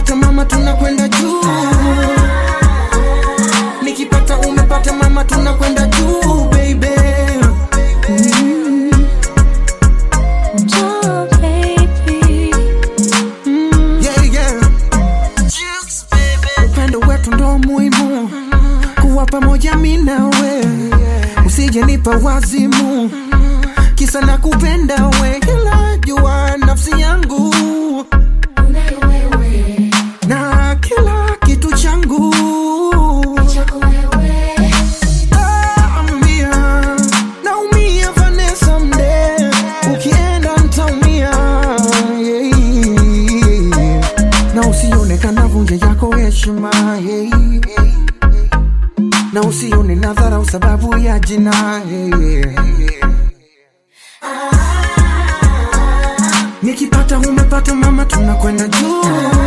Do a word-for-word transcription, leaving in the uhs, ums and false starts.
umepata mama tunakwenda juu. Nikipata umepata mama tunakwenda juu baby. Mm. Oh baby. Mm. Yeah yeah. Jukes baby. Upendo wetu ndo muhimu. Kuwa pamoja mimi nawe. Usije nipa wazimu. Kisa nakupenda we. Kila jua nafsi yangu. Na kila kitu changu. Yeah. Na usione nadhara sababu ya jina. Yeah. Nikipata umepata mama tunakwenda juu.